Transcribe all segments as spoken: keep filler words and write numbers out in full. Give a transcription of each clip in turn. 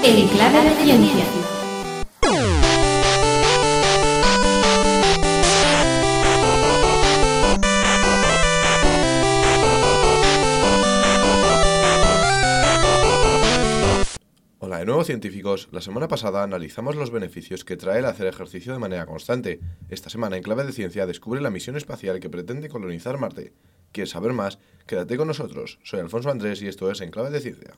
En Clave de Ciencia. Hola de nuevo, científicos. La semana pasada analizamos los beneficios que trae el hacer ejercicio de manera constante. Esta semana en Clave de Ciencia descubre la misión espacial que pretende colonizar Marte. ¿Quieres saber más? Quédate con nosotros. Soy Alfonso Andrés y esto es En Clave de Ciencia.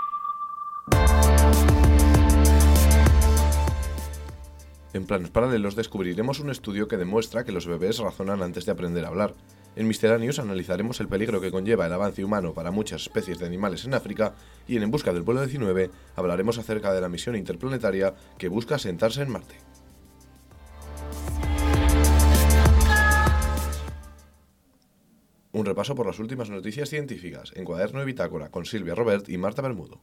En planos paralelos descubriremos un estudio que demuestra que los bebés razonan antes de aprender a hablar. En Misceláneos analizaremos el peligro que conlleva el avance humano para muchas especies de animales en África y en En Busca del Vuelo diecinueve hablaremos acerca de la misión interplanetaria que busca asentarse en Marte. Un repaso por las últimas noticias científicas en Cuaderno y Bitácora con Silvia Robert y Marta Bermudo.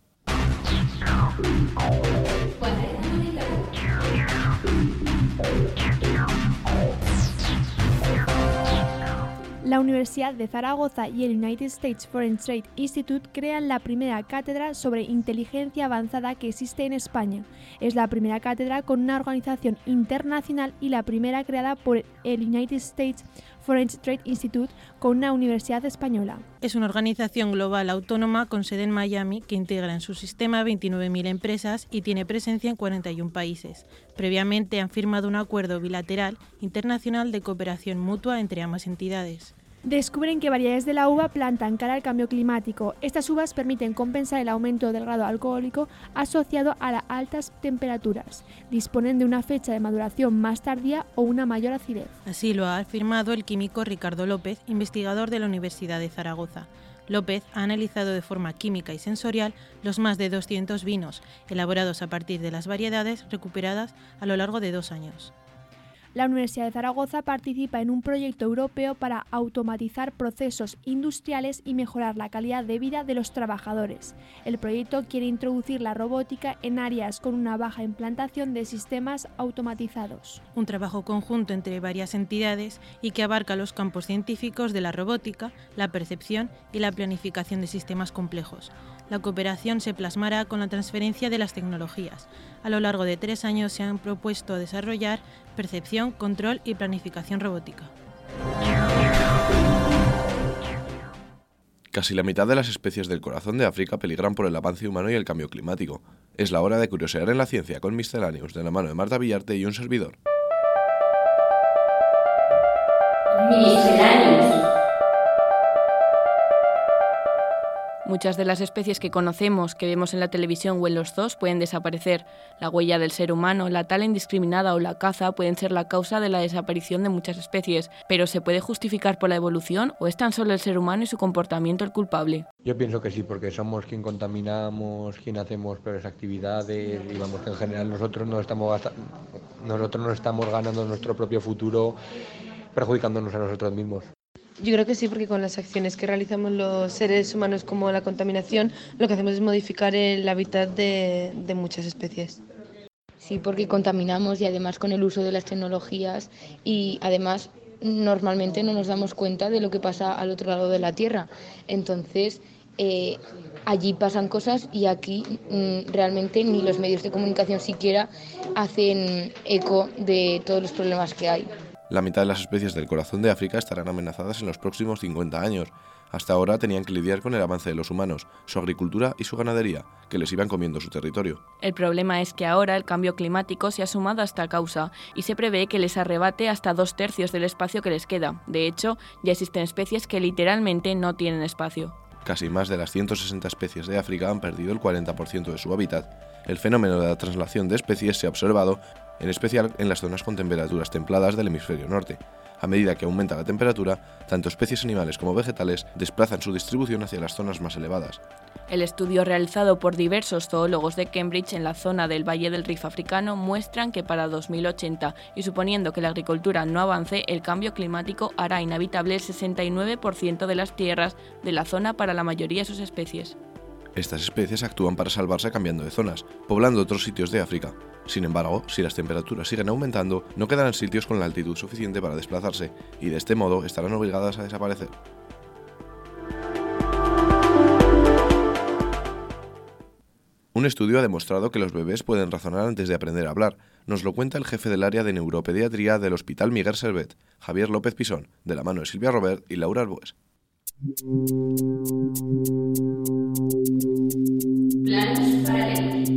La Universidad de Zaragoza y el United States Foreign Trade Institute crean la primera cátedra sobre inteligencia avanzada que existe en España. Es la primera cátedra con una organización internacional y la primera creada por el United States Foreign Trade Institute con una universidad española. Es una organización global autónoma con sede en Miami que integra en su sistema veintinueve mil empresas y tiene presencia en cuarenta y un países. Previamente han firmado un acuerdo bilateral internacional de cooperación mutua entre ambas entidades. Descubren que variedades de la uva plantan cara al cambio climático. Estas uvas permiten compensar el aumento del grado alcohólico asociado a las altas temperaturas. Disponen de una fecha de maduración más tardía o una mayor acidez. Así lo ha afirmado el químico Ricardo López, investigador de la Universidad de Zaragoza. López ha analizado de forma química y sensorial los más de doscientos vinos, elaborados a partir de las variedades recuperadas a lo largo de dos años. La Universidad de Zaragoza participa en un proyecto europeo para automatizar procesos industriales y mejorar la calidad de vida de los trabajadores. El proyecto quiere introducir la robótica en áreas con una baja implantación de sistemas automatizados. Un trabajo conjunto entre varias entidades y que abarca los campos científicos de la robótica, la percepción y la planificación de sistemas complejos. La cooperación se plasmará con la transferencia de las tecnologías. A lo largo de tres años se han propuesto desarrollar percepción, control y planificación robótica. Casi la mitad de las especies del corazón de África peligran por el avance humano y el cambio climático. Es la hora de curiosear en la ciencia con Misceláneos, de la mano de Marta Villarte y un servidor. Misceláneos. Muchas de las especies que conocemos, que vemos en la televisión o en los zoos pueden desaparecer. La huella del ser humano, la tala indiscriminada o la caza pueden ser la causa de la desaparición de muchas especies. ¿Pero se puede justificar por la evolución o es tan solo el ser humano y su comportamiento el culpable? Yo pienso que sí, porque somos quien contaminamos, quien hacemos peores actividades y vamos que en general nosotros no estamos gasta- nosotros no estamos ganando nuestro propio futuro perjudicándonos a nosotros mismos. Yo creo que sí, porque con las acciones que realizamos los seres humanos como la contaminación, lo que hacemos es modificar el hábitat de, de muchas especies. Sí, porque contaminamos y además con el uso de las tecnologías y además normalmente no nos damos cuenta de lo que pasa al otro lado de la Tierra. Entonces, eh, allí pasan cosas y aquí mm, realmente ni los medios de comunicación siquiera hacen eco de todos los problemas que hay. La mitad de las especies del corazón de África estarán amenazadas en los próximos cincuenta años. Hasta ahora tenían que lidiar con el avance de los humanos, su agricultura y su ganadería, que les iban comiendo su territorio. El problema es que ahora el cambio climático se ha sumado a esta causa y se prevé que les arrebate hasta dos tercios del espacio que les queda. De hecho, ya existen especies que literalmente no tienen espacio. Casi más de las ciento sesenta especies de África han perdido el cuarenta por ciento de su hábitat. El fenómeno de la traslación de especies se ha observado, en especial en las zonas con temperaturas templadas del hemisferio norte. A medida que aumenta la temperatura, tanto especies animales como vegetales desplazan su distribución hacia las zonas más elevadas. El estudio realizado por diversos zoólogos de Cambridge en la zona del Valle del Rift africano muestran que para dos mil ochenta, y suponiendo que la agricultura no avance, el cambio climático hará inhabitable el sesenta y nueve por ciento de las tierras de la zona para la mayoría de sus especies. Estas especies actúan para salvarse cambiando de zonas, poblando otros sitios de África. Sin embargo, si las temperaturas siguen aumentando, no quedarán sitios con la altitud suficiente para desplazarse, y de este modo estarán obligadas a desaparecer. Un estudio ha demostrado que los bebés pueden razonar antes de aprender a hablar. Nos lo cuenta el jefe del área de neuropediatría del Hospital Miguel Servet, Javier López Pisón, de la mano de Silvia Robert y Laura Arbues. Planos paralelos.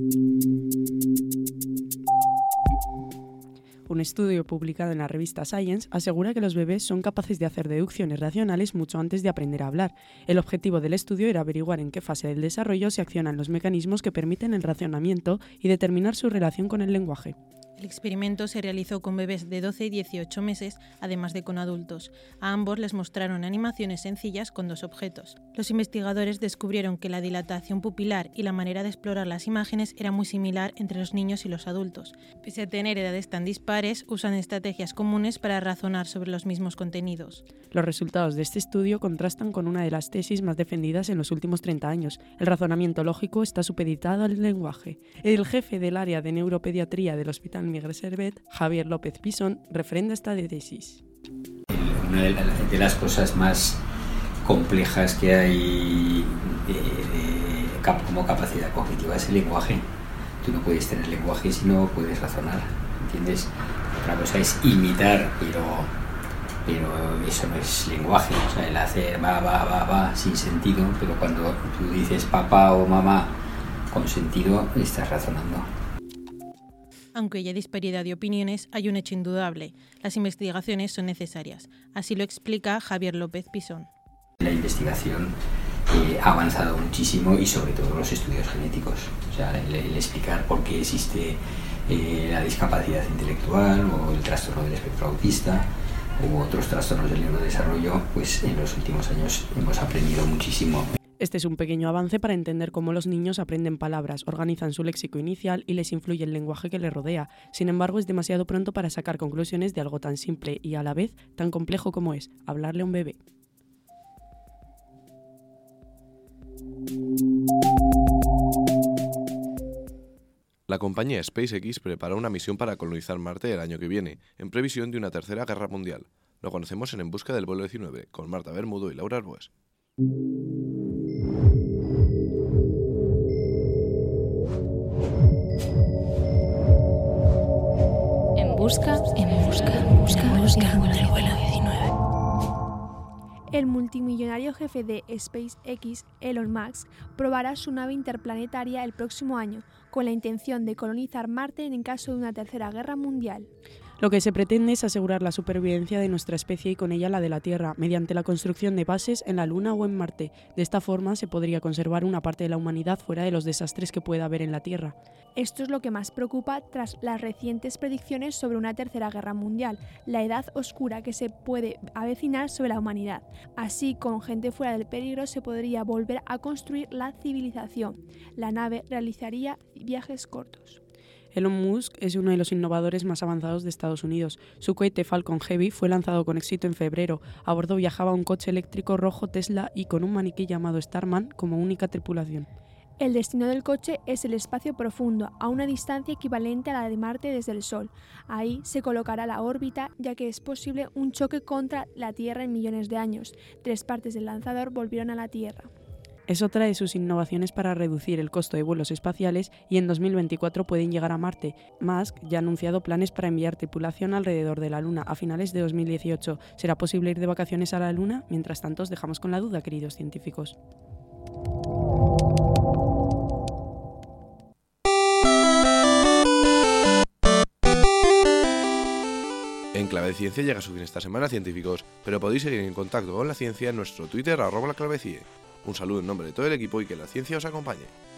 Un estudio publicado en la revista Science asegura que los bebés son capaces de hacer deducciones racionales mucho antes de aprender a hablar. El objetivo del estudio era averiguar en qué fase del desarrollo se accionan los mecanismos que permiten el razonamiento y determinar su relación con el lenguaje. El experimento se realizó con bebés de doce y dieciocho meses, además de con adultos. A ambos les mostraron animaciones sencillas con dos objetos. Los investigadores descubrieron que la dilatación pupilar y la manera de explorar las imágenes era muy similar entre los niños y los adultos. Pese a tener edades tan dispares, usan estrategias comunes para razonar sobre los mismos contenidos. Los resultados de este estudio contrastan con una de las tesis más defendidas en los últimos treinta años. El razonamiento lógico está supeditado al lenguaje. El jefe del área de neuropediatría del Hospital Miguel Servet, Javier López Pisón, refrenda esta tesis. Una de, la, de las cosas más complejas que hay de, de, cap, como capacidad cognitiva es el lenguaje. Tú no puedes tener lenguaje si no puedes razonar, ¿entiendes? Otra cosa es imitar, pero, pero eso no es lenguaje. O sea, el hacer va, va, va, va, sin sentido, pero cuando tú dices papá o mamá con sentido, estás razonando. Aunque haya disparidad de opiniones, hay un hecho indudable. Las investigaciones son necesarias. Así lo explica Javier López Pisón. La investigación eh, ha avanzado muchísimo y sobre todo los estudios genéticos. O sea, el, el explicar por qué existe eh, la discapacidad intelectual o el trastorno del espectro autista u otros trastornos del neurodesarrollo, pues en los últimos años hemos aprendido muchísimo. Este es un pequeño avance para entender cómo los niños aprenden palabras, organizan su léxico inicial y les influye el lenguaje que les rodea. Sin embargo, es demasiado pronto para sacar conclusiones de algo tan simple y a la vez tan complejo como es hablarle a un bebé. La compañía SpaceX prepara una misión para colonizar Marte el año que viene, en previsión de una tercera guerra mundial. Lo conocemos en En busca del vuelo diecinueve, con Marta Bermudo y Laura Arbues. En busca, en busca, en busca, en busca del vuelo diecinueve. El multimillonario jefe de SpaceX, Elon Musk, probará su nave interplanetaria el próximo año, con la intención de colonizar Marte en caso de una tercera guerra mundial. Lo que se pretende es asegurar la supervivencia de nuestra especie y con ella la de la Tierra, mediante la construcción de bases en la Luna o en Marte. De esta forma se podría conservar una parte de la humanidad fuera de los desastres que pueda haber en la Tierra. Esto es lo que más preocupa tras las recientes predicciones sobre una tercera guerra mundial, la edad oscura que se puede avecinar sobre la humanidad. Así, con gente fuera del peligro, se podría volver a construir la civilización. La nave realizaría viajes cortos. Elon Musk es uno de los innovadores más avanzados de Estados Unidos. Su cohete Falcon Heavy fue lanzado con éxito en febrero. A bordo viajaba un coche eléctrico rojo Tesla y con un maniquí llamado Starman como única tripulación. El destino del coche es el espacio profundo, a una distancia equivalente a la de Marte desde el Sol. Ahí se colocará la órbita, ya que es posible un choque contra la Tierra en millones de años. Tres partes del lanzador volvieron a la Tierra. Es otra de sus innovaciones para reducir el costo de vuelos espaciales y en dos mil veinticuatro pueden llegar a Marte. Musk ya ha anunciado planes para enviar tripulación alrededor de la Luna a finales de dos mil dieciocho. ¿Será posible ir de vacaciones a la Luna? Mientras tanto, os dejamos con la duda, queridos científicos. En Clave de Ciencia llega a su fin esta semana, científicos, pero podéis seguir en contacto con la ciencia en nuestro Twitter, arroba la clavecie. Un saludo en nombre de todo el equipo y que la ciencia os acompañe.